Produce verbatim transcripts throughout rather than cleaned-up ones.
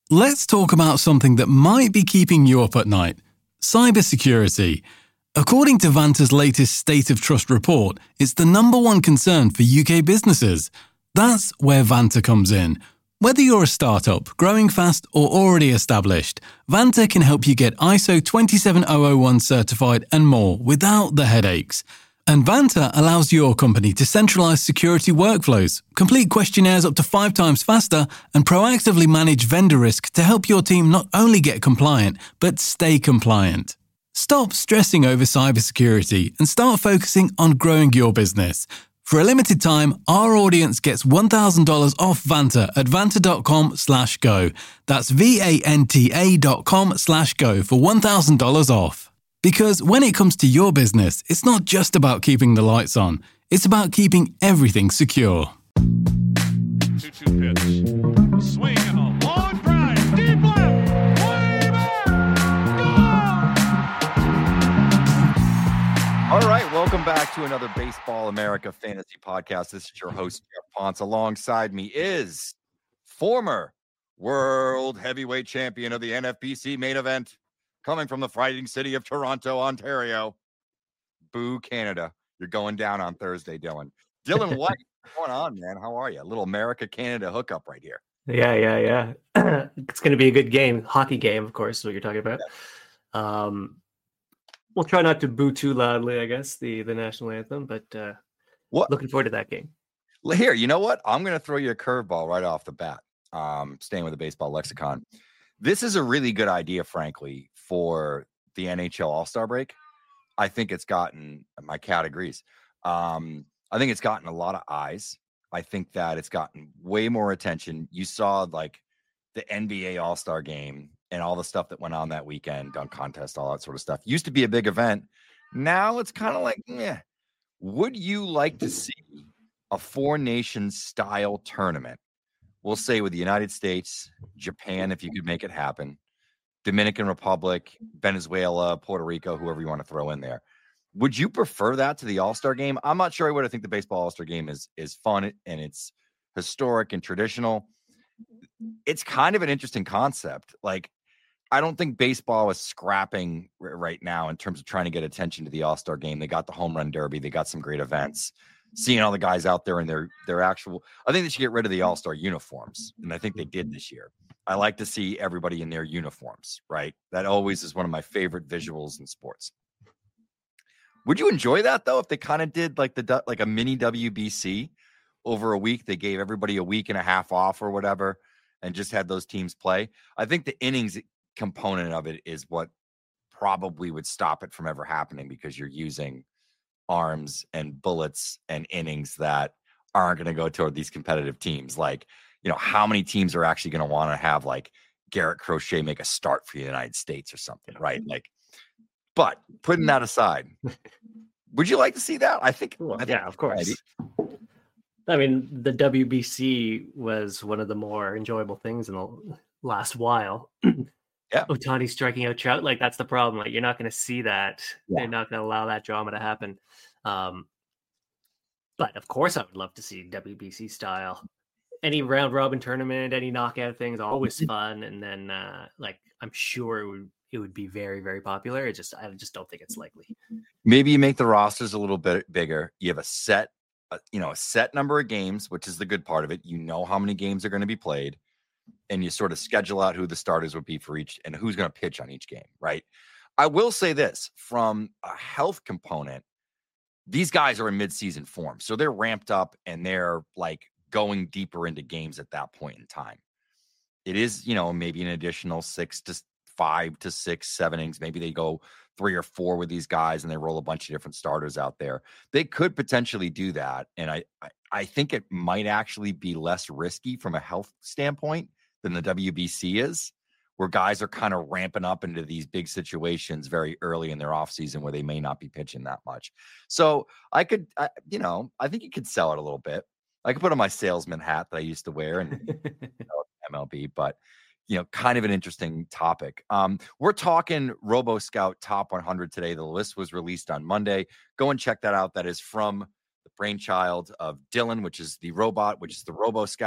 Let's talk about something that might be keeping you up at night: cybersecurity. According to Vanta's latest State of Trust report, it's the number one concern for U K businesses. That's where Vanta comes in. Whether you're a startup, growing fast, or already established, Vanta can help you get I S O twenty-seven thousand one certified and more without the headaches. And Vanta allows your company to centralize security workflows, complete questionnaires up to five times faster, and proactively manage vendor risk to help your team not only get compliant, but stay compliant. Stop stressing over cybersecurity and start focusing on growing your business. For a limited time, our audience gets one thousand dollars off Vanta at vanta.com slash go. That's V-A-N-T-A dot com slash go for one thousand dollars off. Because when it comes to your business, it's not just about keeping the lights on. It's about keeping everything secure. two two pitch. Swing and a long drive. Deep left. Way back. All right, welcome back to another Baseball America Fantasy Podcast. This is your host, Jeff Ponce. Alongside me is former World Heavyweight Champion of the N F B C main event, coming from the fighting city of Toronto, Ontario. Boo, Canada. You're going down on Thursday, Dylan. Dylan White, what's going on, man? How are you? A little America-Canada hookup right here. Yeah, yeah, yeah. It's going to be a good game. Hockey game, of course, is what you're talking about. Yeah. Um, we'll try not to boo too loudly, I guess, the, the national anthem, but uh, what? Looking forward to that game. Here, you know what? I'm going to throw you a curveball right off the bat, um, staying with the baseball lexicon. This is a really good idea, frankly, for the N H L All-Star break. I think it's gotten, my cat agrees. Um, I think it's gotten a lot of eyes. I think that it's gotten way more attention. You saw like the N B A All-Star game and all the stuff that went on that weekend, dunk contest, all that sort of stuff. Used to be a big event. Now it's kind of like, yeah. Would you like to see a four nations style tournament? We'll say with the United States, Japan, if you could make it happen, Dominican Republic, Venezuela, Puerto Rico, whoever you want to throw in there. Would you prefer that to the All-Star game? I'm not sure I would. I think the baseball All-Star game is, is fun and it's historic and traditional. It's kind of an interesting concept. Like, I don't think baseball is scrapping r- right now in terms of trying to get attention to the All-Star game. They got the home run derby. They got some great events. Seeing all the guys out there in their, their actual, I think they should get rid of the All-Star uniforms. And I think they did this year. I like to see everybody in their uniforms, right? That always is one of my favorite visuals in sports. Would you enjoy that though? If they kind of did like the, like a mini W B C over a week, they gave everybody a week and a half off or whatever, and just had those teams play. I think the innings component of it is what probably would stop it from ever happening, because you're using arms and bullets and innings that aren't going to go toward these competitive teams. Like, you know, how many teams are actually going to want to have like Garrett Crochet make a start for the United States or something, right? Like, but putting that aside, would you like to see that? I think, Well, I think yeah, of course. Maybe. I mean, the W B C was one of the more enjoyable things in the last while. Yeah. Ohtani striking out Trout, like that's the problem. Like, you're not going to see that. Yeah. They're not going to allow that drama to happen. Um, but of course, I would love to see W B C style. Any round robin tournament, any knockout things, always fun. And then, uh, like, I'm sure it would it would be very, very popular. It just I just don't think it's likely. Maybe you make the rosters a little bit bigger. You have a set, uh, you know, a set number of games, which is the good part of it. You know how many games are going to be played. And you sort of schedule out who the starters would be for each and who's going to pitch on each game, right? I will say this, from a health component, these guys are in mid-season form. So they're ramped up and they're like going deeper into games at that point in time. It is, you know, maybe an additional six to five to six, seven innings. Maybe they go three or four with these guys and they roll a bunch of different starters out there. They could potentially do that. And I, I, I think it might actually be less risky from a health standpoint than the W B C is, where guys are kind of ramping up into these big situations very early in their offseason where they may not be pitching that much. So I could, I, you know, I think you could sell it a little bit. I could put on my salesman hat that I used to wear and you know, M L B, but, you know, kind of an interesting topic. Um, we're talking Robo Scout Top one hundred today. The list was released on Monday. Go and check that out. That is from the brainchild of Dylan, which is the robot, which is the Robo Scout.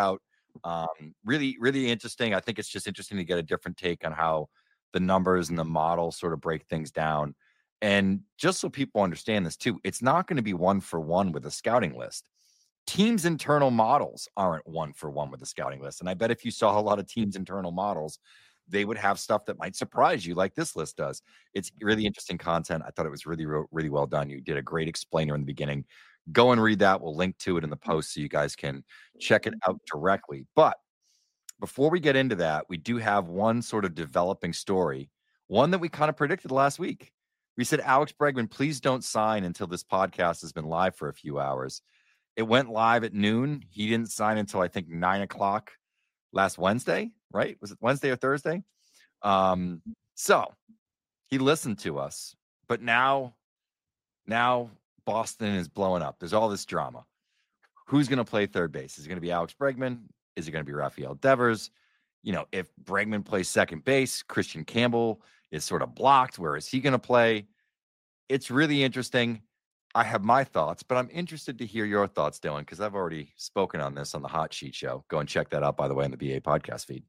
Um, really, really interesting. I think it's just interesting to get a different take on how the numbers and the model sort of break things down. And just so people understand this too, it's not going to be one for one with a scouting list. Teams' internal models aren't one for one with the scouting list. And I bet if you saw a lot of teams' internal models, they would have stuff that might surprise you like this list does. It's really interesting content. I thought it was really, really well done. You did a great explainer in the beginning. Go and read that. We'll link to it in the post so you guys can check it out directly. But before we get into that, we do have one sort of developing story, one that we kind of predicted last week. We said, Alex Bregman, please don't sign until this podcast has been live for a few hours. It went live at noon. He didn't sign until I think nine o'clock last Wednesday, right? Was it Wednesday or Thursday? Um, so he listened to us, but now, now Boston is blowing up. There's all this drama. Who's going to play third base? Is it going to be Alex Bregman? Is it going to be Rafael Devers? You know, if Bregman plays second base, Christian Campbell is sort of blocked. Where is he going to play? It's really interesting. I have my thoughts, but I'm interested to hear your thoughts, Dylan, because I've already spoken on this on the Hot Sheet Show. Go and check that out, by the way, in the B A podcast feed.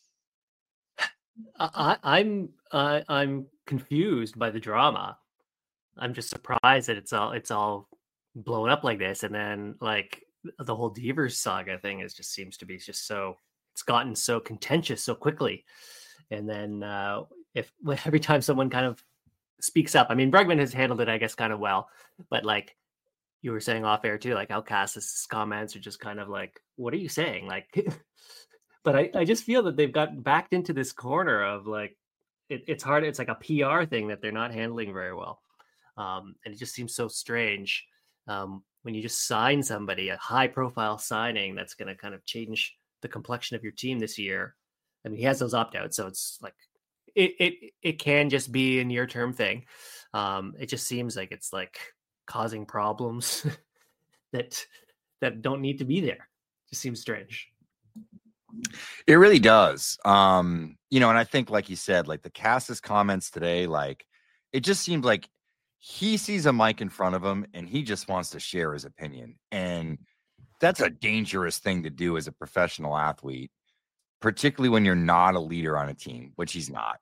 I, I'm uh, I'm confused by the drama. I'm just surprised that it's all it's all blown up like this, and then like the whole Devers saga thing is just seems to be just so it's gotten so contentious so quickly. And then uh, if every time someone kind of speaks up, I mean, Bregman has handled it, I guess, kind of well, but like you were saying off air too, like Alcas's comments are just kind of like, what are you saying? Like, but I, I just feel that they've got backed into this corner of like, it, it's hard. It's like a P R thing that they're not handling very well. Um, and it just seems so strange um, when you just sign somebody, a high profile signing that's going to kind of change the complexion of your team this year. I mean, he has those opt-outs, so it's like, It, it it can just be a near-term thing. Um, it just seems like it's like causing problems that that don't need to be there. It just seems strange. It really does. Um, you know, and I think, like you said, like the Cassis comments today, like it just seemed like he sees a mic in front of him and he just wants to share his opinion. And that's a dangerous thing to do as a professional athlete, particularly when you're not a leader on a team, which he's not.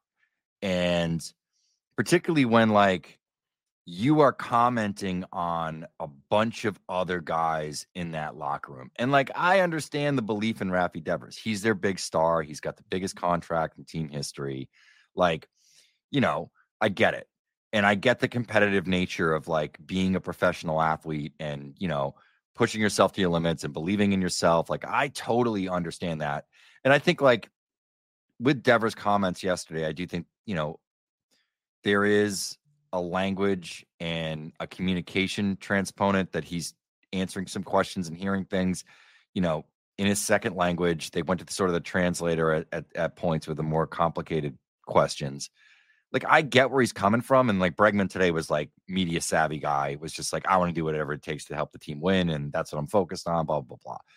And particularly when like you are commenting on a bunch of other guys in that locker room. And like, I understand the belief in Rafi Devers. He's their big star. He's got the biggest contract in team history. Like, you know, I get it. And I get the competitive nature of like being a professional athlete and, you know, pushing yourself to your limits and believing in yourself. Like, I totally understand that. And I think like with Devers' comments yesterday, I do think, you know, there is a language and a communication transponent that he's answering some questions and hearing things, you know, in his second language. They went to the, sort of the translator at, at, at points with the more complicated questions. Like, I get where he's coming from. And like Bregman today was like media savvy guy, was just like, I want to do whatever it takes to help the team win. And that's what I'm focused on, blah, blah, blah.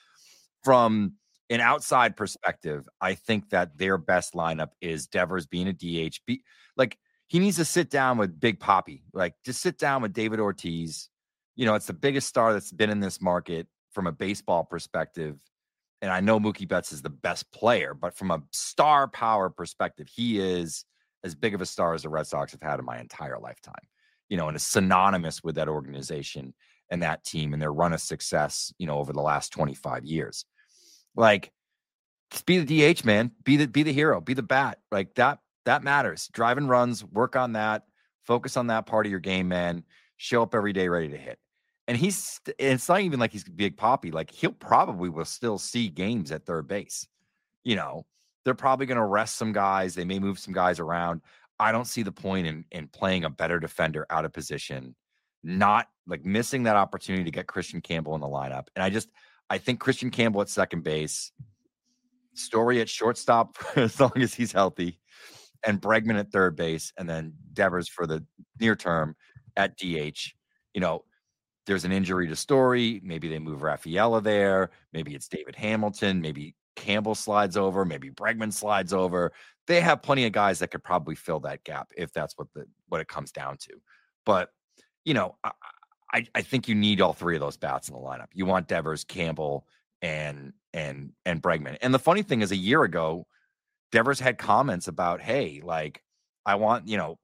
From an outside perspective, I think that their best lineup is Devers being a D H. Be, like, he needs to sit down with Big Papi. Like, just sit down with David Ortiz. You know, it's the biggest star that's been in this market from a baseball perspective. And I know Mookie Betts is the best player, but from a star power perspective, he is as big of a star as the Red Sox have had in my entire lifetime. You know, and is synonymous with that organization and that team and their run of success, you know, over the last twenty-five years. Like, just be the D H, man. Be the be the hero. Be the bat. Like, that that matters. Driving runs, work on that. Focus on that part of your game, man. Show up every day ready to hit. And he's, it's not even like he's Big Papi. Like, he'll probably will still see games at third base. You know, they're probably going to rest some guys. They may move some guys around. I don't see the point in in playing a better defender out of position, not like missing that opportunity to get Christian Campbell in the lineup. And I just, I think Christian Campbell at second base, Story at shortstop as long as he's healthy, and Bregman at third base, and then Devers for the near term at D H. You know, there's an injury to Story. Maybe they move Rafaela there. Maybe it's David Hamilton. Maybe Campbell slides over. Maybe Bregman slides over. They have plenty of guys that could probably fill that gap if that's what the what it comes down to. But, you know, I, I, I think you need all three of those bats in the lineup. You want Devers, Campbell, and and and Bregman. And the funny thing is, a year ago, Devers had comments about, hey, like, I want, you know,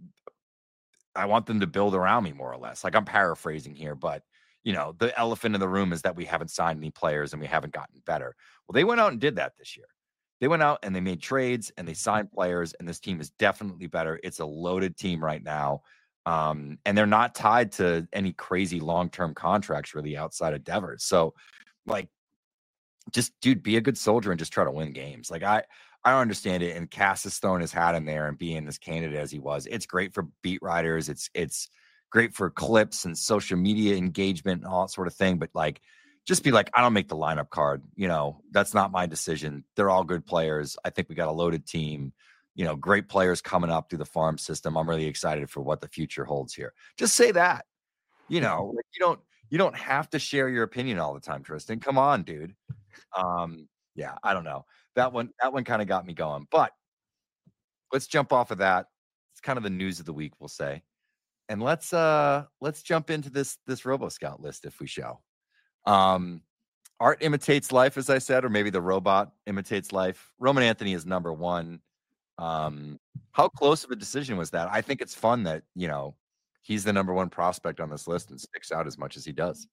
I want them to build around me more or less. Like, I'm paraphrasing here, but, you know, the elephant in the room is that we haven't signed any players and we haven't gotten better. Well, they went out and did that this year. They went out and they made trades and they signed players, and this team is definitely better. It's a loaded team right now. Um, and they're not tied to any crazy long-term contracts really outside of Devers. So, like, just, dude, be a good soldier and just try to win games. Like, I, I don't understand it. And Cass is throwing his hat in there and being as candid as he was. It's great for beat writers. It's, it's great for clips and social media engagement and all that sort of thing. But, like, just be like, I don't make the lineup card. You know, that's not my decision. They're all good players. I think we got a loaded team. You know, great players coming up through the farm system. I'm really excited for what the future holds here. Just say that. You know, like, you don't you don't have to share your opinion all the time, Tristan. Come on, dude. Um, yeah, I don't know. That one that one kind of got me going. But let's jump off of that. It's kind of the news of the week, we'll say. And let's uh let's jump into this this RoboScout list if we shall. Um Art imitates life, as I said, or maybe the robot imitates life. Roman Anthony is number one. Um, how close of a decision was that? I think it's fun that, you know, he's the number one prospect on this list and sticks out as much as he does.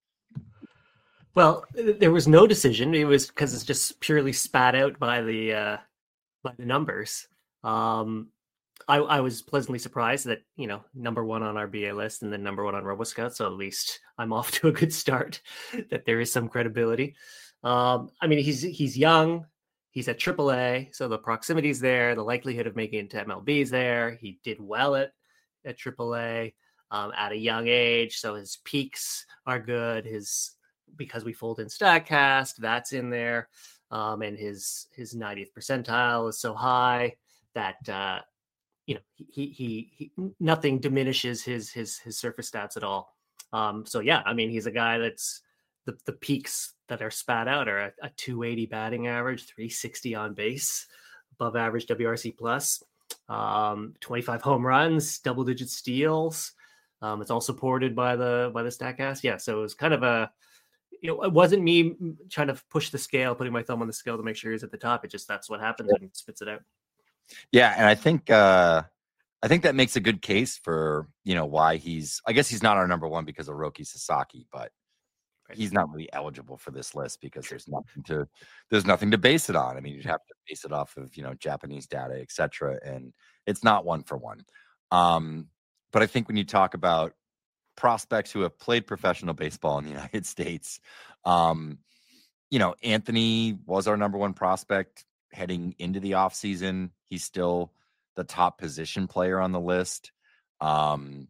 Well, there was no decision. It was because it's just purely spat out by the uh, by the numbers. Um, I, I was pleasantly surprised that, you know, number one on our B A list and then number one on RoboScout. So at least I'm off to a good start. That there is some credibility. Um, I mean, he's he's young. He's at triple A, so the proximity is there. The likelihood of making it to M L B is there. He did well at, at triple A um, at a young age, so his peaks are good. His because we fold in StatCast, that's in there, um, and his his ninetieth percentile is so high that uh, you know he, he he nothing diminishes his his his surface stats at all. Um, so yeah, I mean, he's a guy that's the the peaks that are spat out are a, a two eighty batting average, three sixty on base, above average W R C plus, um, twenty-five home runs, double digit steals. Um, it's all supported by the by the StatCast. Yeah, so it was kind of a, you know, it wasn't me trying to push the scale, putting my thumb on the scale to make sure he's at the top. It just that's what happens when it spits it out. Yeah, and I think uh, I think that makes a good case for, you know, why he's. I guess he's not our number one because of Roki Sasaki, but he's not really eligible for this list because there's nothing to there's nothing to base it on. I mean, you'd have to base it off of, you know, Japanese data, et cetera. And it's not one for one. Um, but I think when you talk about prospects who have played professional baseball in the United States, um, you know, Anthony was our number one prospect heading into the offseason. He's still the top position player on the list. Um,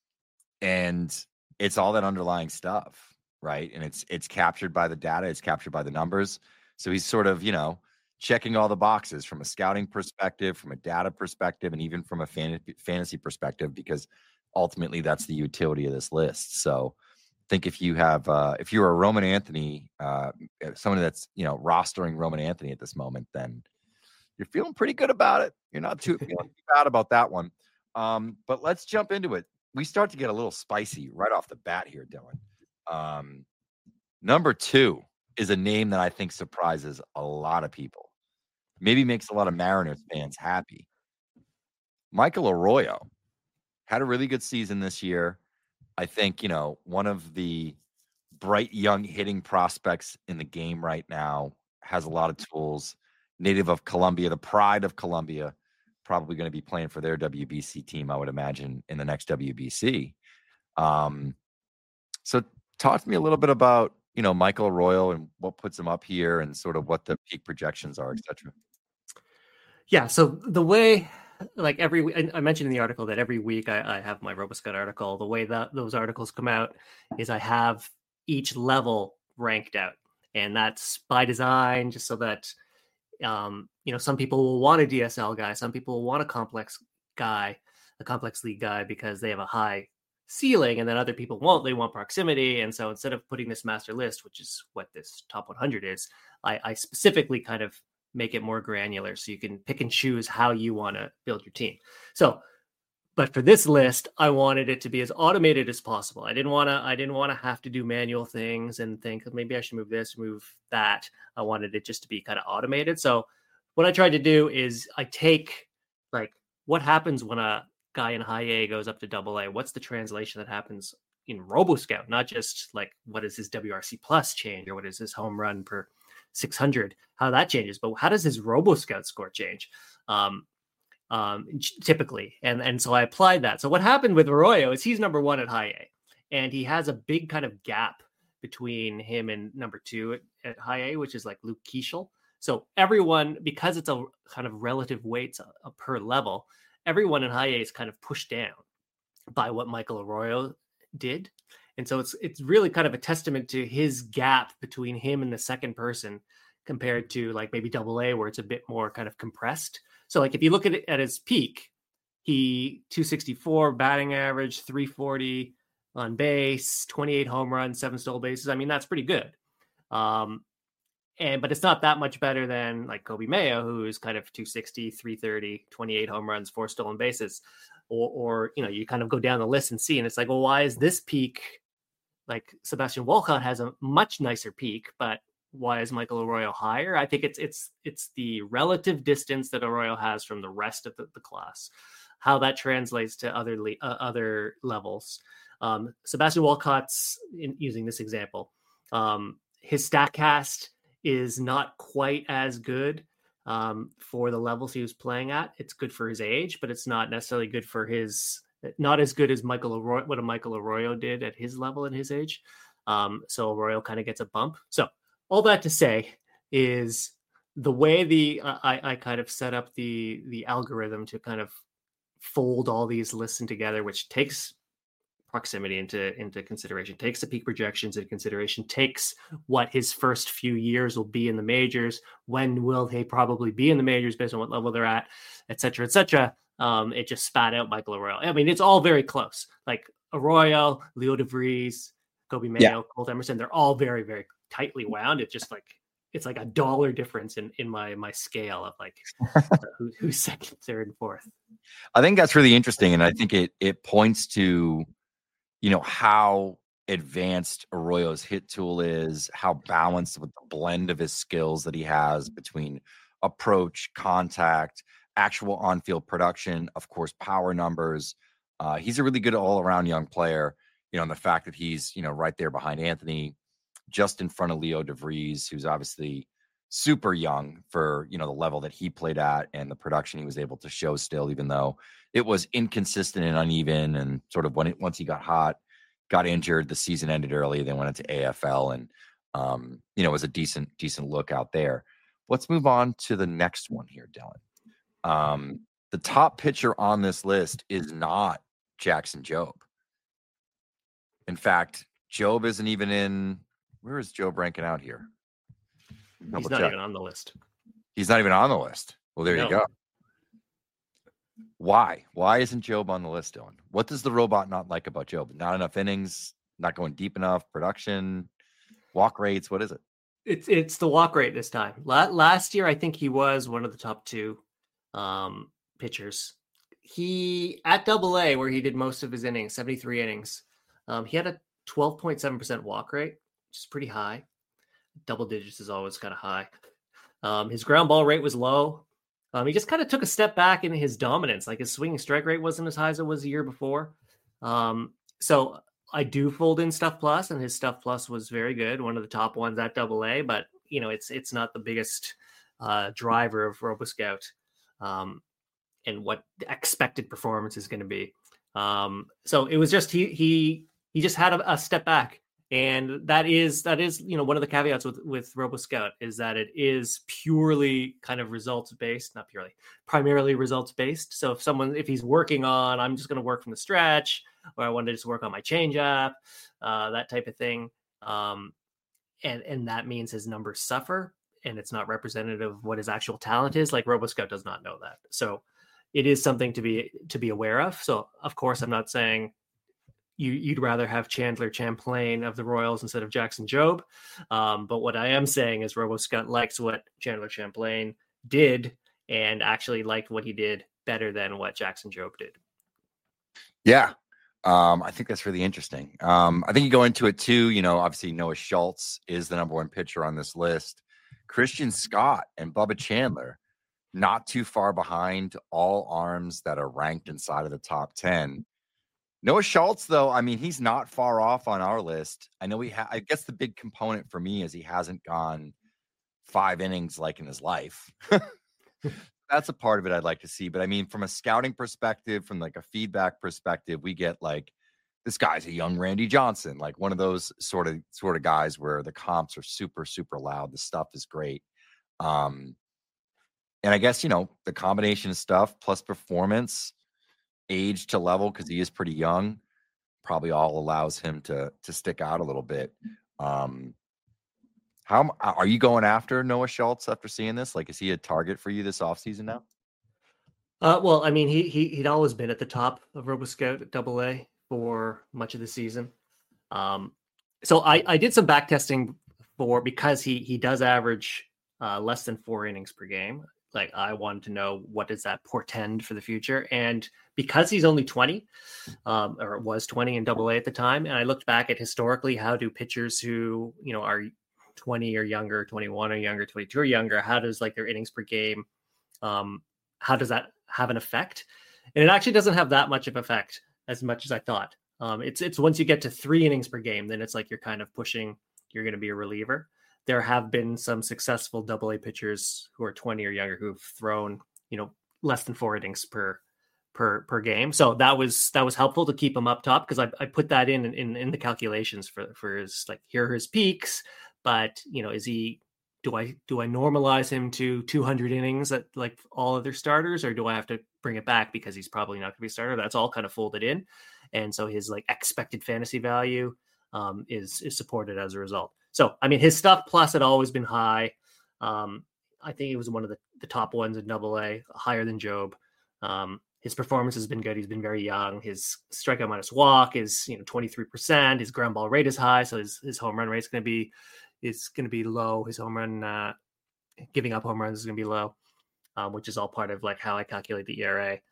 and it's all that underlying stuff. Right. And it's it's captured by the data. It's captured by the numbers. So he's sort of, you know, checking all the boxes from a scouting perspective, from a data perspective, and even from a fan, fantasy perspective, because ultimately that's the utility of this list. So I think if you have uh, if you're a Roman Anthony, uh, someone that's, you know, rostering Roman Anthony at this moment, then you're feeling pretty good about it. You're not too feeling too bad about that one. Um, but let's jump into it. We start to get a little spicy right off the bat here, Dylan. Um, number two is a name that I think surprises a lot of people. Maybe makes a lot of Mariners fans happy. Michael Arroyo had a really good season this year. I think, you know, one of the bright young hitting prospects in the game right now, has a lot of tools. Native of Colombia, the pride of Colombia, probably going to be playing for their W B C team, I would imagine, in the next W B C. Um, so talk to me a little bit about, you know, Michael Arroyo and what puts him up here and sort of what the peak projections are, et cetera. Yeah. So the way, like every, I mentioned in the article that every week I, I have my RoboScout article. The way that those articles come out is I have each level ranked out, and that's by design, just so that, um, you know, some people will want a D S L guy. Some people will want a complex guy, a complex league guy, because they have a high ceiling, and then other people won't. They want proximity. And so instead of putting this master list, which is what this top one hundred is, I, I specifically kind of make it more granular so you can pick and choose how you want to build your team. So but for this list, I wanted it to be as automated as possible. I didn't want to, I didn't want to have to do manual things and think maybe I should move this, move that. I wanted it just to be kind of automated. So what I tried to do is I take like what happens when a guy in high A goes up to double A. What's the translation that happens in RoboScout? Not just like what is his W R C plus change or what is his home run per six hundred, how that changes, but how does his RoboScout score change? Um, um, typically. And, and so I applied that. So what happened with Arroyo is he's number one at high A, and he has a big kind of gap between him and number two at, at high A, which is like Luke Keeschel. So everyone, because it's a kind of relative weights uh, per level, everyone in high A is kind of pushed down by what Michael Arroyo did. And so it's it's really kind of a testament to his gap between him and the second person compared to like maybe double A, where it's a bit more kind of compressed. So like if you look at it at his peak, he two sixty-four batting average, three forty on base, twenty-eight home runs, seven stolen bases. I mean, that's pretty good. Um, and but it's not that much better than like Kobe Mayo, who is kind of two sixty, three thirty, twenty-eight home runs, four stolen bases. Or, or you know, you kind of go down the list and see, and it's like, well, why is this peak? Like Sebastian Walcott has a much nicer peak, but why is Michael Arroyo higher? I think it's it's it's the relative distance that Arroyo has from the rest of the, the class, how that translates to other le- uh, other levels. Um, Sebastian Walcott's, in, using this example, um, his StatCast is not quite as good um, for the levels he was playing at. It's good for his age, but it's not necessarily good for his, not as good as Michael Arroyo, what a Michael Arroyo did at his level and his age. Um, so Arroyo kind of gets a bump. So all that to say is the way the uh, I, I kind of set up the the algorithm to kind of fold all these lists in together, which takes proximity into into consideration, takes the peak projections into consideration, takes what his first few years will be in the majors, when will they probably be in the majors based on what level they're at, et cetera, et cetera. Um, it just spat out Michael Arroyo. I mean, it's all very close. Like Arroyo, Leo DeVries, Kobe Mayo, yeah. Colt Emerson, they're all very, very tightly wound. It's just like it's like a dollar difference in in my my scale of like who, who's second, third, and fourth. I think that's really interesting, and I think it it points to, you know, how advanced Arroyo's hit tool is, how balanced with the blend of his skills that he has between approach, contact, actual on-field production, of course, power numbers. Uh, he's a really good all-around young player. You know, and the fact that he's, you know, right there behind Anthony, just in front of Leo DeVries, who's obviously super young for, you know, the level that he played at and the production he was able to show still, even though it was inconsistent and uneven. And sort of when it, once he got hot, got injured, the season ended early, then went into A F L, and, um, you know, it was a decent, decent look out there. Let's move on to the next one here, Dylan. Um, the top pitcher on this list is not Jackson Jobe. In fact, Jobe isn't even in. Where is Jobe ranking out here? Double He's not check. even on the list. He's not even on the list. Well, there no. you go. Why? Why isn't Jobe on the list, Dylan? What does the robot not like about Jobe? Not enough innings, not going deep enough, production, walk rates. What is it? It's it's the walk rate this time. La- last year, I think he was one of the top two um, pitchers. He, at double A, where he did most of his innings, seventy-three innings, um, he had a twelve point seven percent walk rate, which is pretty high. Double digits is always kind of high. Um, his ground ball rate was low. Um, he just kind of took a step back in his dominance. Like his swinging strike rate wasn't as high as it was the year before. Um, so I do fold in Stuff Plus, and his Stuff Plus was very good. One of the top ones at double A, but you know, it's, it's not the biggest uh, driver of RoboScout um, and what the expected performance is going to be. Um, so it was just, he, he, he just had a, a step back. And that is, that is, you know, one of the caveats with, with RoboScout is that it is purely kind of results based, not purely, primarily results based. So if someone, if he's working on, I'm just going to work from the stretch, or I want to just work on my changeup, uh, that type of thing. Um, and, and that means his numbers suffer, and it's not representative of what his actual talent is. Like RoboScout does not know that. So it is something to be, to be aware of. So of course, I'm not saying You, you'd rather have Chandler Champlain of the Royals instead of Jackson Jobe. Um, but what I am saying is RoboScout likes what Chandler Champlain did, and actually liked what he did better than what Jackson Jobe did. Yeah. Um, I think that's really interesting. Um, I think you go into it too, you know, obviously Noah Schultz is the number one pitcher on this list. Christian Scott and Bubba Chandler, not too far behind, all arms that are ranked inside of the top ten. Noah Schultz, though, I mean, he's not far off on our list. I know he ha- I guess the big component for me is he hasn't gone five innings like in his life. That's a part of it I'd like to see. But I mean, from a scouting perspective, from like a feedback perspective, we get like, this guy's a young Randy Johnson, like one of those sort of sort of guys where the comps are super, super loud. The stuff is great. Um, and I guess, you know, the combination of stuff plus performance, age to level, because he is pretty young, probably all allows him to to stick out a little bit. Um, how are you going after Noah Schultz after seeing this? Like, is he a target for you this offseason now? Uh, well, I mean, he, he, he'd always been at the top of RoboScout at double A for much of the season. Um, so I, I did some back testing for, because he, he does average uh, less than four innings per game. Like, I wanted to know, what does that portend for the future? And because he's only twenty, um, or was twenty in double A at the time, and I looked back at historically, how do pitchers who, you know, are twenty or younger, twenty-one or younger, twenty-two or younger, how does like their innings per game, um, how does that have an effect? And it actually doesn't have that much of effect, as much as I thought. Um, it's it's once you get to three innings per game, then it's like you're kind of pushing, you're going to be a reliever. There have been some successful double A pitchers who are twenty or younger who've thrown, you know, less than four innings per per per game. So that was that was helpful to keep him up top, because I, I put that in, in in the calculations for for his, like, here are his peaks. But, you know, is he, do I, do I normalize him to two hundred innings at like all other starters, or do I have to bring it back because he's probably not going to be a starter? That's all kind of folded in. And so his like expected fantasy value um, is, is supported as a result. So, I mean, his stuff plus had always been high. Um, I think he was one of the, the top ones in double A, higher than Job. Um, his performance has been good. He's been very young. His strikeout minus walk is, you know, twenty-three percent. His ground ball rate is high. So his, his home run rate is going to be, is going to be low. His home run, uh, giving up home runs is going to be low, um, which is all part of like how I calculate the E R A.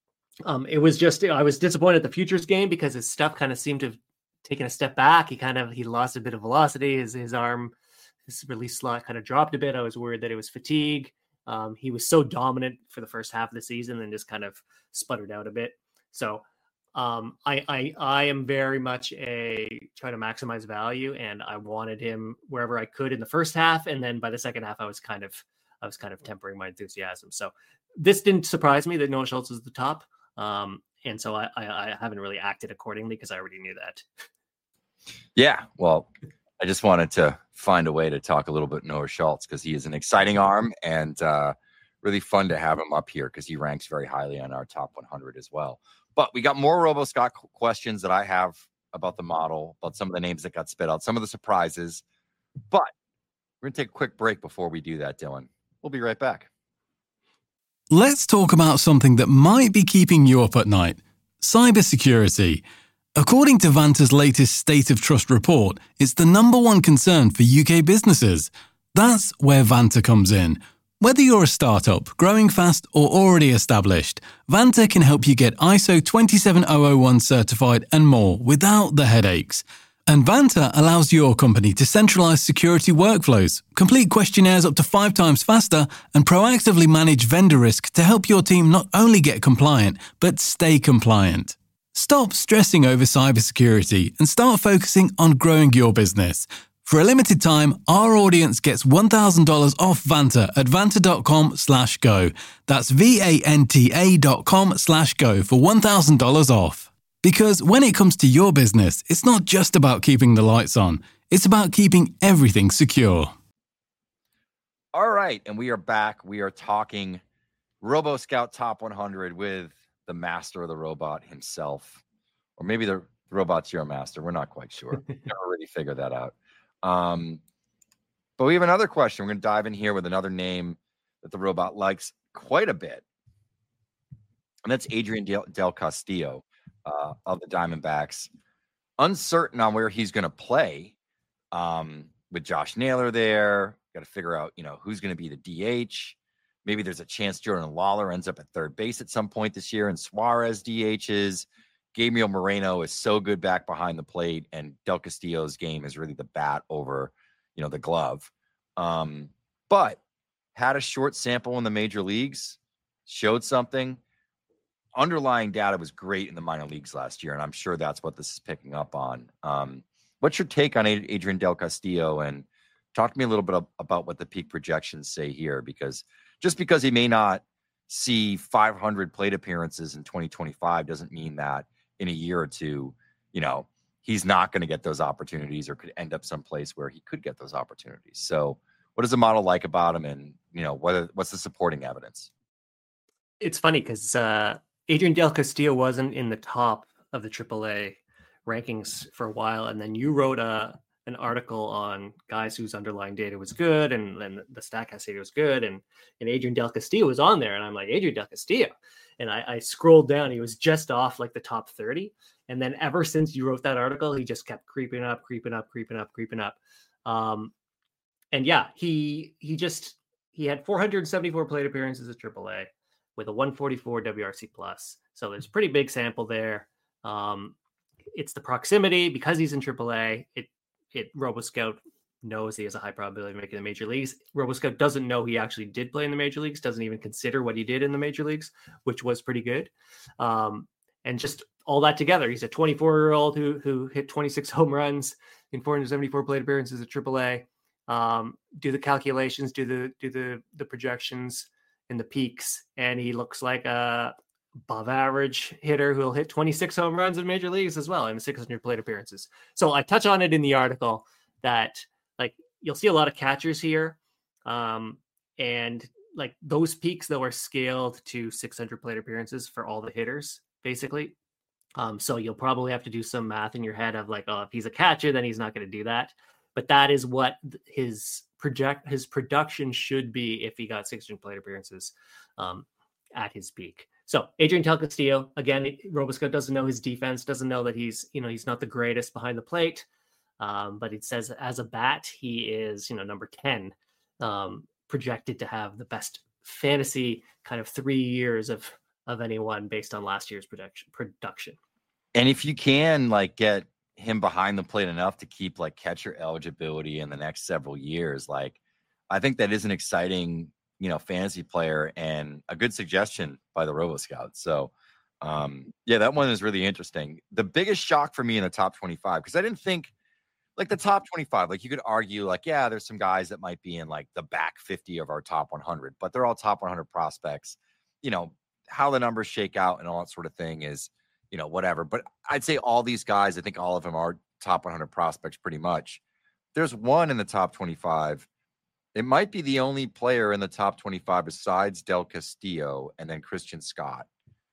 Um, it was just, I was disappointed at the futures game because his stuff kind of seemed to have taken a step back. He kind of, he lost a bit of velocity. His, his arm, his release slot kind of dropped a bit. I was worried that it was fatigue. Um, he was so dominant for the first half of the season and just kind of sputtered out a bit. So um, I, I, I am very much a try to maximize value, and I wanted him wherever I could in the first half. And then by the second half, I was kind of, I was kind of tempering my enthusiasm. So this didn't surprise me that Noah Schultz was at the top. Um, and so I, I, I haven't really acted accordingly because I already knew that. Yeah. Well, I just wanted to find a way to talk a little bit Noah Schultz, because he is an exciting arm, and uh, really fun to have him up here because he ranks very highly on our top one hundred as well. But we got more RoboScout questions that I have about the model, about some of the names that got spit out, some of the surprises. But we're going to take a quick break before we do that, Dylan. We'll be right back. Let's talk about something that might be keeping you up at night: cybersecurity. According to Vanta's latest State of Trust report, it's the number one concern for U K businesses. That's where Vanta comes in. Whether you're a startup, growing fast, or already established, Vanta can help you get I S O twenty-seven thousand one certified and more without the headaches. And Vanta allows your company to centralize security workflows, complete questionnaires up to five times faster, and proactively manage vendor risk to help your team not only get compliant, but stay compliant. Stop stressing over cybersecurity and start focusing on growing your business. For a limited time, our audience gets one thousand dollars off Vanta at vanta.com slash go. That's V-A-N-T-A dot com slash go for one thousand dollars off. Because when it comes to your business, it's not just about keeping the lights on. It's about keeping everything secure. All right, and we are back. We are talking RoboScout Top one hundred with the master of the robot himself. Or maybe the robot's your master. We're not quite sure. Never really figured that out. Um, but we have another question. We're going to dive in here with another name that the robot likes quite a bit. And that's Adrian Del, Del Castillo uh, of the Diamondbacks. Uncertain on where he's going to play um, with Josh Naylor there. Got to figure out, you know, who's going to be the D H. Maybe there's a chance Jordan Lawler ends up at third base at some point this year and Suarez D Hs. Gabriel Moreno is so good back behind the plate, and Del Castillo's game is really the bat over, you know, the glove. Um, but had a short sample in the major leagues, showed something. Underlying data was great in the minor leagues last year, and I'm sure that's what this is picking up on. Um, what's your take on Adrian Del Castillo? And talk to me a little bit about what the peak projections say here, because just because he may not see five hundred plate appearances in twenty twenty-five doesn't mean that in a year or two, you know, he's not going to get those opportunities or could end up someplace where he could get those opportunities. So what does the model like about him, and, you know, whether what's the supporting evidence? It's funny because uh, Adrian Del Castillo wasn't in the top of the triple A rankings for a while. And then you wrote a, an article on guys whose underlying data was good, and then the Statcast data was good. And, and Adrian Del Castillo was on there. And I'm like, Adrian Del Castillo. And I, I scrolled down, he was just off like the top thirty. And then ever since you wrote that article, he just kept creeping up, creeping up, creeping up, creeping up. Um, and yeah, he, he just, he had four hundred seventy-four plate appearances at triple A with a one forty-four W R C plus. So there's a pretty big sample there. Um, it's the proximity because he's in triple A. It, it RoboScout knows he has a high probability of making the major leagues. RoboScout doesn't know he actually did play in the major leagues, doesn't even consider what he did in the major leagues, which was pretty good. Um, and just all that together, he's a twenty-four year old who, who hit twenty-six home runs in four hundred seventy-four plate appearances at triple A. Um, do the calculations, do the, do the, the projections and the peaks. And he looks like a above average hitter who'll hit twenty-six home runs in major leagues as well in six hundred plate appearances. So I touch on it in the article that, like, you'll see a lot of catchers here. Um, and like those peaks though are scaled to six hundred plate appearances for all the hitters, basically. Um, so you'll probably have to do some math in your head of like, oh, if he's a catcher, then he's not going to do that. But that is what his project, his production should be if he got six hundred plate appearances um, at his peak. So Adrian Del Castillo, again, RoboScout doesn't know his defense, doesn't know that he's, you know, he's not the greatest behind the plate. Um, but it says as a bat, he is, you know, number ten, um, projected to have the best fantasy kind of three years of, of anyone based on last year's production production. And if you can like get him behind the plate enough to keep like catcher eligibility in the next several years, like I think that is an exciting, you know, fantasy player and a good suggestion by the RoboScout. So um, yeah, that one is really interesting. The biggest shock for me in the top twenty-five, because I didn't think, like the top twenty-five, like you could argue like, yeah, there's some guys that might be in like the back fifty of our top one hundred, but they're all top one hundred prospects. You know, how the numbers shake out and all that sort of thing is, you know, whatever. But I'd say all these guys, I think all of them are top one hundred prospects pretty much. There's one in the top twenty-five. It might be the only player in the top twenty-five besides Del Castillo and then Christian Scott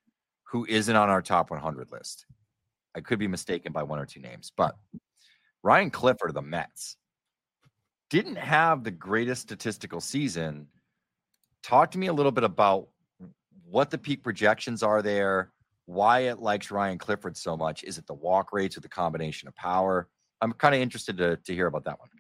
who isn't on our top one hundred list. I could be mistaken by one or two names, but Ryan Clifford of the Mets didn't have the greatest statistical season. Talk to me a little bit about what the peak projections are there, why it likes Ryan Clifford so much. Is it the walk rates or the combination of power? I'm kind of interested to, to hear about that one.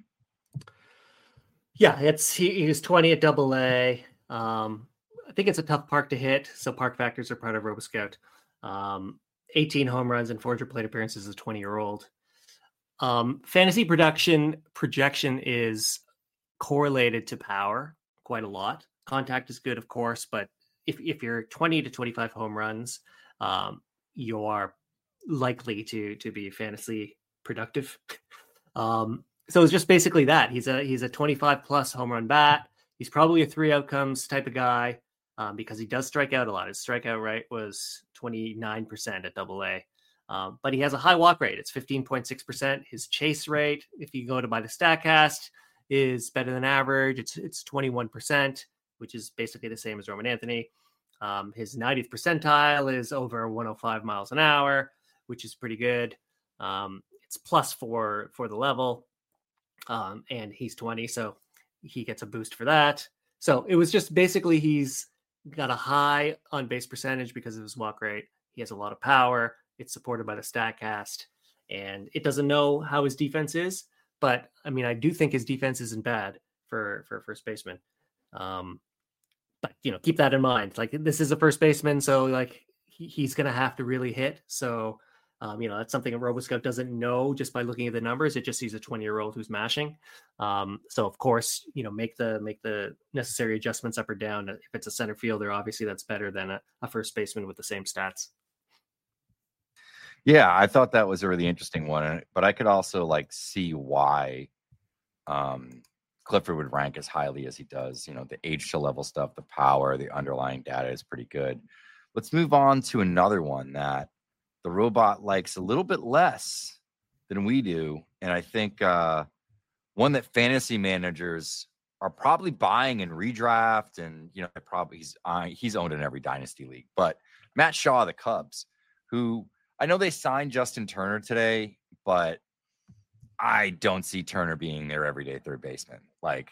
Yeah, it's he, he was twenty at double A. Um, I think it's a tough park to hit, so park factors are part of RoboScout. Um, eighteen home runs and four hundred plate appearances as a twenty-year-old. Um, fantasy production projection is correlated to power quite a lot. Contact is good, of course, but if, if you're twenty to twenty-five home runs, um, you are likely to to be fantasy productive. um, so it's just basically that. He's a he's a twenty-five plus home run bat. He's probably a three outcomes type of guy um, because he does strike out a lot. His strikeout rate was twenty-nine percent at double A. Um, but he has a high walk rate. It's fifteen point six percent. His chase rate, if you go to by the Statcast, is better than average. It's it's twenty-one percent, which is basically the same as Roman Anthony. Um, his ninetieth percentile is over one hundred five miles an hour, which is pretty good. Um, it's plus four for the level. Um, and he's twenty, so he gets a boost for that. So it was just basically he's got a high on base percentage because of his walk rate. He has a lot of power. It's supported by the Statcast, and it doesn't know how his defense is. But I mean, I do think his defense isn't bad for, for first baseman. Um, but you know, keep that in mind. Like this is a first baseman, so like he, he's going to have to really hit. So Um, you know, that's something a RoboScout doesn't know just by looking at the numbers. It just sees a twenty-year-old who's mashing. Um, so, of course, you know, make the make the necessary adjustments up or down. If it's a center fielder, obviously that's better than a, a first baseman with the same stats. Yeah, I thought that was a really interesting one, but I could also like see why um, Clifford would rank as highly as he does. You know, the age to level stuff, the power, the underlying data is pretty good. Let's move on to another one that the robot likes a little bit less than we do. And I think uh, one that fantasy managers are probably buying in redraft. And, you know, probably he's, uh, he's owned in every dynasty league. But Matt Shaw, the Cubs, who I know they signed Justin Turner today, but I don't see Turner being their everyday third baseman. Like,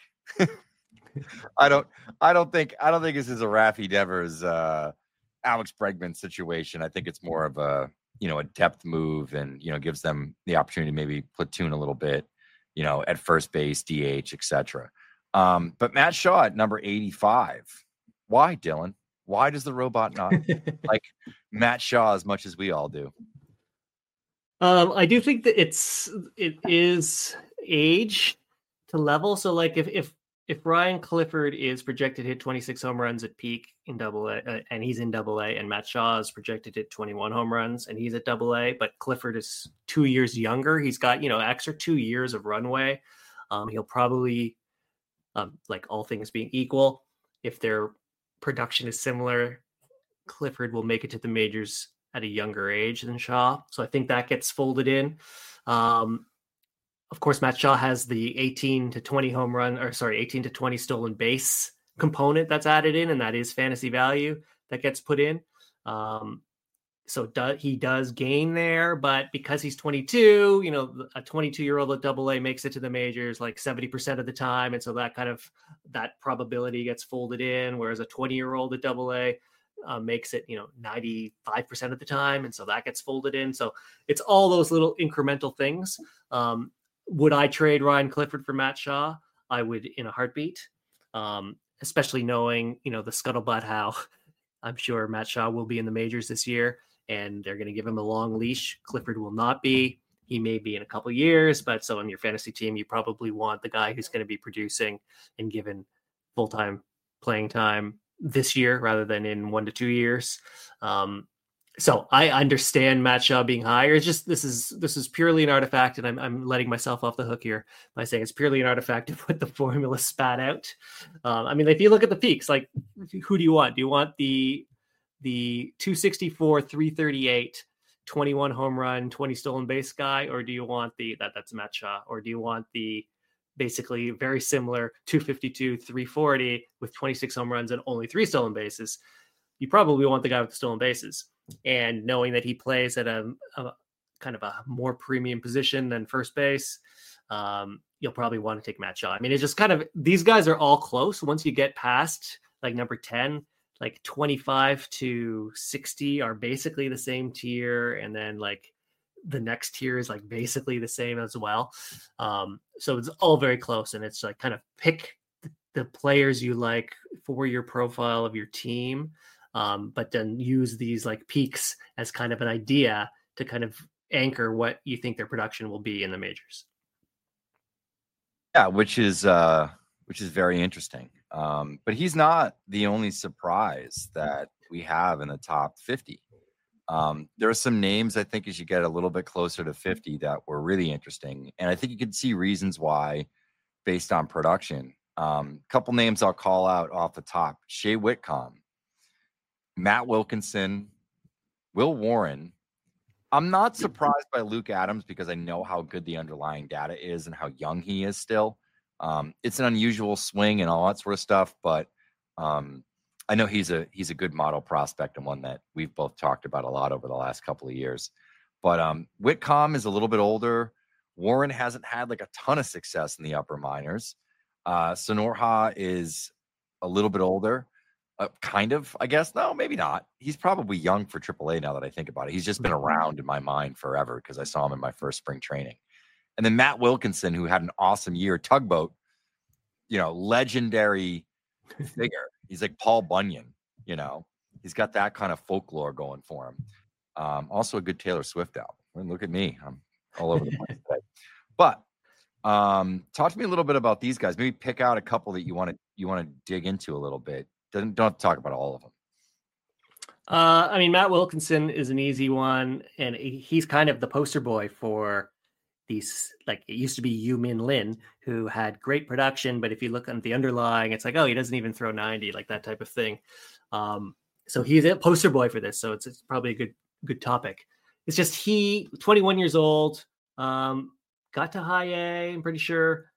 I don't, I don't think, I don't think this is a Raffy Devers, uh, Alex Bregman situation. I think it's more of a, you know, a depth move and, you know, gives them the opportunity to maybe platoon a little bit, you know, at first base, D H, et cetera. Um, but Matt Shaw at number eighty-five. Why, Dylan? Why does the robot not like Matt Shaw as much as we all do? Um, I do think that it's, it is age to level. So like if, if, if Ryan Clifford is projected to hit twenty-six home runs at peak in double A, uh, and he's in double A, and Matt Shaw is projected to hit twenty-one home runs and he's at double A, but Clifford is two years younger. He's got, you know, extra two years of runway. Um, he'll probably, um, like all things being equal, if their production is similar, Clifford will make it to the majors at a younger age than Shaw. So I think that gets folded in. Um, Of course, Matt Shaw has the eighteen to twenty home run, or sorry, eighteen to twenty stolen base component that's added in, and that is fantasy value that gets put in. Um, so do, he does gain there, but because he's twenty-two, you know, a twenty-two-year-old at double A makes it to the majors like seventy percent of the time, and so that kind of, that probability gets folded in, whereas a twenty-year-old at double A uh, makes it, you know, ninety-five percent of the time, and so that gets folded in. So it's all those little incremental things. Um, Would I trade Ryan Clifford for Matt Shaw? I would in a heartbeat, um, especially knowing, you know, the scuttlebutt how I'm sure Matt Shaw will be in the majors this year and they're going to give him a long leash. Clifford will not be. He may be in a couple of years, but so on your fantasy team, you probably want the guy who's going to be producing and given full-time playing time this year rather than in one to two years. Um, So I understand Matt Shaw being higher. It's just this is this is purely an artifact, and I'm I'm letting myself off the hook here by saying it's purely an artifact of what the formula spat out. Um, I mean, if you look at the peaks, like who do you want? Do you want the the two sixty-four, three thirty-eight, twenty-one home run, twenty stolen base guy, or do you want the that that's Matt Shaw, or do you want the basically very similar two fifty-two, three forty with twenty-six home runs and only three stolen bases? You probably want the guy with the stolen bases. And knowing that he plays at a, a kind of a more premium position than first base, um, you'll probably want to take Matt Shaw. I mean, it's just kind of, these guys are all close. Once you get past like number ten, like twenty-five to sixty are basically the same tier. And then like the next tier is like basically the same as well. Um, so it's all very close. And it's like kind of pick the, the players you like for your profile of your team. Um, but then use these like peaks as kind of an idea to kind of anchor what you think their production will be in the majors. Yeah, which is uh, which is very interesting. Um, but he's not the only surprise that we have in the top fifty. Um, there are some names I think as you get a little bit closer to fifty that were really interesting, and I think you can see reasons why based on production. A um, couple names I'll call out off the top: Shea Whitcomb, Matt Wilkinson, Will Warren. I'm not surprised by Luke Adams because I know how good the underlying data is and how young he is still. Um, it's an unusual swing and all that sort of stuff, but um, I know he's a he's a good model prospect and one that we've both talked about a lot over the last couple of years. But um, Whitcomb is a little bit older. Warren hasn't had like a ton of success in the upper minors. Uh, Sonorha is a little bit older. Uh, kind of, I guess. No, maybe not. He's probably young for triple A now that I think about it. He's just been around in my mind forever because I saw him in my first spring training. And then Matt Wilkinson, who had an awesome year, Tugboat, you know, legendary figure. He's like Paul Bunyan, you know. He's got that kind of folklore going for him. Um, also a good Taylor Swift album. I mean, look at me. I'm all over the place today. But um, talk to me a little bit about these guys. Maybe pick out a couple that you want to you want to dig into a little bit. Doesn't don't have to talk about all of them. Uh, I mean, Matt Wilkinson is an easy one, and he's kind of the poster boy for these. Like, it used to be Yu Min Lin, who had great production, but if you look at the underlying, it's like, oh, he doesn't even throw ninety, like that type of thing. Um, so he's a poster boy for this. So it's, it's probably a good good topic. It's just he, twenty-one years old, um, got to high A. I'm pretty sure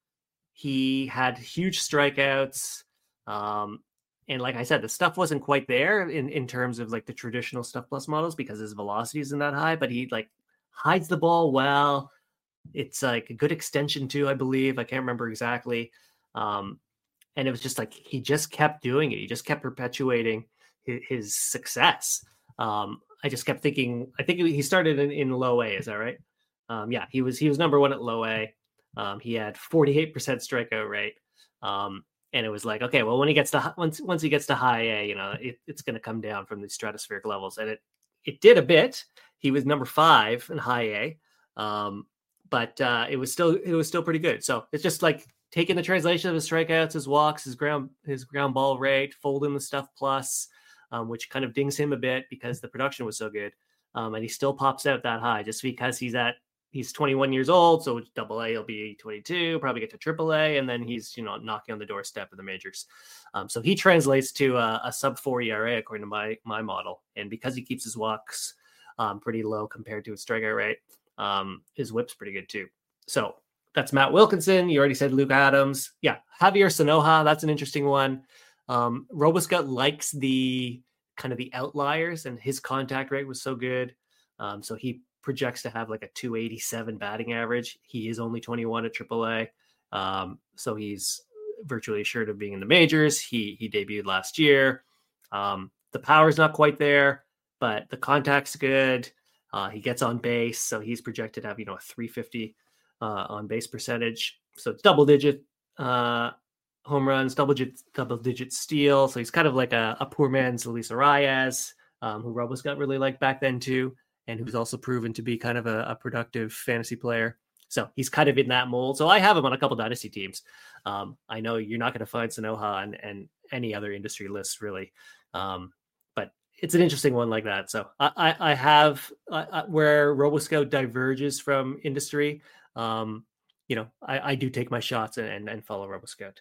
he had huge strikeouts. Um, And like I said, the stuff wasn't quite there in, in terms of like the traditional Stuff Plus models because his velocity isn't that high, but he like hides the ball well. It's like a good extension too, I believe. I can't remember exactly. Um, and it was just like, he just kept doing it. He just kept perpetuating his, his success. Um, I just kept thinking, I think he started in, in low A. Is that right? Um, yeah, he was, he was number one at low A. Um, he had forty-eight percent strikeout rate. Um, And it was like, okay, well, when he gets to once once he gets to high A, you know, it, it's going to come down from these stratospheric levels, and it it did a bit. He was number five in high A, um, but uh, it was still it was still pretty good. So it's just like taking the translation of his strikeouts, his walks, his ground his ground ball rate, folding the Stuff Plus, um, which kind of dings him a bit because the production was so good, um, and he still pops out that high just because he's at. He's twenty-one years old, so double A will be twenty-two, probably get to triple A, and then he's, you know, knocking on the doorstep of the majors. Um, so he translates to a, a sub four E R A according to my my model. And because he keeps his walks um, pretty low compared to his strikeout rate, um, his whip's pretty good too. So that's Matt Wilkinson. You already said Luke Adams. Yeah, Javier Sanoja, that's an interesting one. Um, RoboScout likes the kind of the outliers, and his contact rate was so good. Um, so he projects to have like a two eighty-seven batting average. He is only twenty-one at triple A. Um, so he's virtually assured of being in the majors. He he debuted last year. Um, the power's not quite there, but the contact's good. Uh, he gets on base. So he's projected to have, you know, a three fifty uh, on base percentage. So it's double digit uh, home runs, double digit, double digit steal. So he's kind of like a, a poor man's Luis Arias, um, who RoboScout really liked back then too, and who's also proven to be kind of a, a productive fantasy player. So he's kind of in that mold. So I have him on a couple dynasty teams. Um, I know you're not going to find Sanoja on and any other industry lists really. Um, but it's an interesting one like that. So I, I, I have uh, where RoboScout diverges from industry. Um, you know, I, I do take my shots and, and, and follow RoboScout.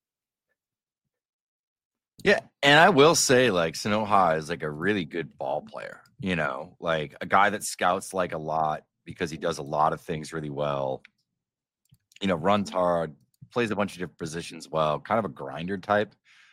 Yeah, and I will say, like, Sanoja is like a really good ball player, you know, like a guy that scouts like a lot because he does a lot of things really well, you know, runs hard, plays a bunch of different positions well, kind of a grinder type.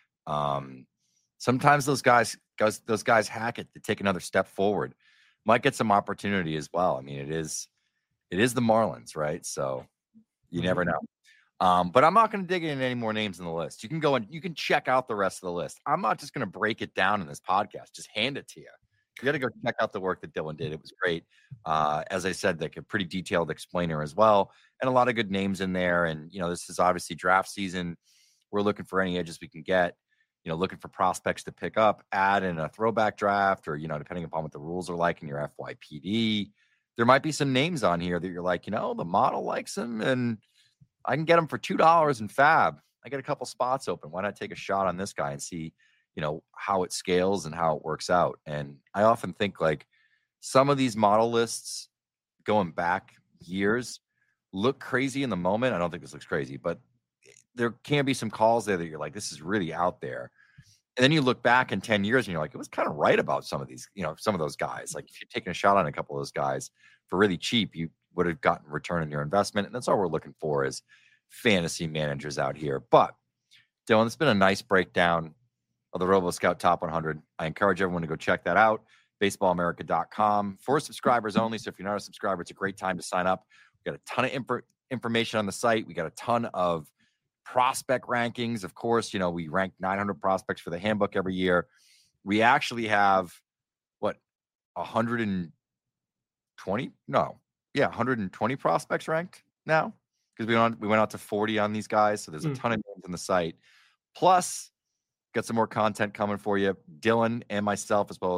Um, sometimes those guys, guys, those guys hack it to take another step forward. Might get some opportunity as well. I mean, it is, it is the Marlins, right? So you never know. Um, but I'm not going to dig into any more names in the list. You can go and you can check out the rest of the list. I'm not just going to break it down in this podcast, just hand it to you. You got to go check out the work that Dylan did. It was great. Uh, as I said, like a pretty detailed explainer as well, and a lot of good names in there. And, you know, this is obviously draft season. We're looking for any edges we can get, you know, looking for prospects to pick up, add in a throwback draft, or, you know, depending upon what the rules are like in your F Y P D, there might be some names on here that you're like, you know, the model likes them and I can get them for two dollars in Fab. I get a couple spots open. Why not take a shot on this guy and see, you know, how it scales and how it works out? And I often think like some of these model lists going back years look crazy in the moment. I don't think this looks crazy, but there can be some calls there that you're like, this is really out there. And then you look back in ten years and you're like, it was kind of right about some of these, you know, some of those guys. Like if you're taking a shot on a couple of those guys for really cheap, you would have gotten return on your investment. And that's all we're looking for is fantasy managers out here. But Dylan, it's been a nice breakdown of the RoboScout Top one hundred. I encourage everyone to go check that out. baseball america dot com for subscribers only. So if you're not a subscriber, it's a great time to sign up. We got a ton of imp- information on the site. We got a ton of prospect rankings. Of course, you know, we rank nine hundred prospects for the handbook every year. We actually have what, one hundred twenty? No. Yeah, one hundred twenty prospects ranked now because we went, we went out to forty on these guys. So there's a ton of names on the site. Plus, got some more content coming for you. Dylan and myself, as well as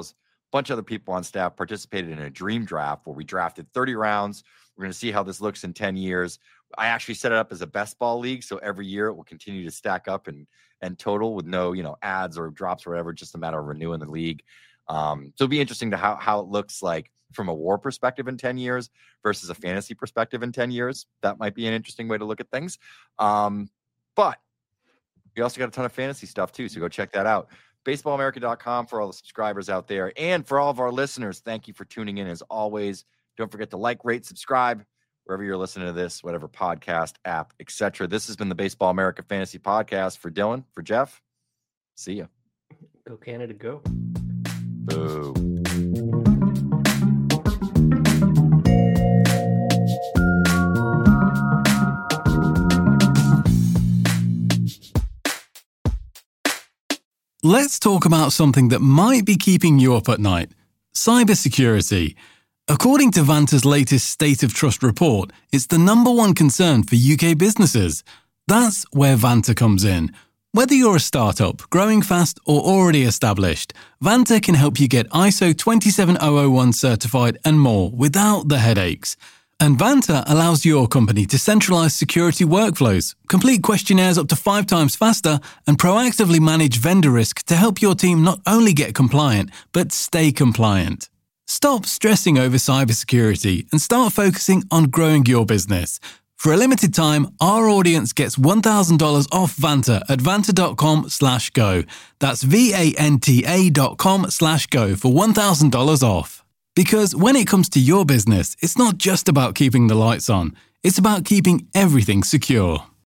bunch of other people on staff participated in a dream draft where we drafted thirty rounds. We're going to see how this looks in ten years. I actually set it up as a best ball league, so every year it will continue to stack up and and total with no, you know, ads or drops or whatever, just a matter of renewing the league. Um, so it'll be interesting to how how it looks like from a war perspective in ten years versus a fantasy perspective in ten years. That might be an interesting way to look at things. Um, but we also got a ton of fantasy stuff too, so go check that out. baseball america dot com for all the subscribers out there. And for all of our listeners, thank you for tuning in as always. Don't forget to like, rate, subscribe, wherever you're listening to this, whatever podcast, app, et cetera. This has been the Baseball America Fantasy Podcast. For Dylan, for Jeff, see ya. Go Canada, go. Boo. Let's talk about something that might be keeping you up at night: cybersecurity. According to Vanta's latest State of Trust report, it's the number one concern for U K businesses. That's where Vanta comes in. Whether you're a startup, growing fast, or already established, Vanta can help you get I S O twenty-seven thousand one certified and more without the headaches. And Vanta allows your company to centralize security workflows, complete questionnaires up to five times faster, and proactively manage vendor risk to help your team not only get compliant, but stay compliant. Stop stressing over cybersecurity and start focusing on growing your business. For a limited time, our audience gets one thousand dollars off Vanta at vanta.com slash go. That's V-A-N-T-A dot com slash go for one thousand dollars off. Because when it comes to your business, it's not just about keeping the lights on. It's about keeping everything secure.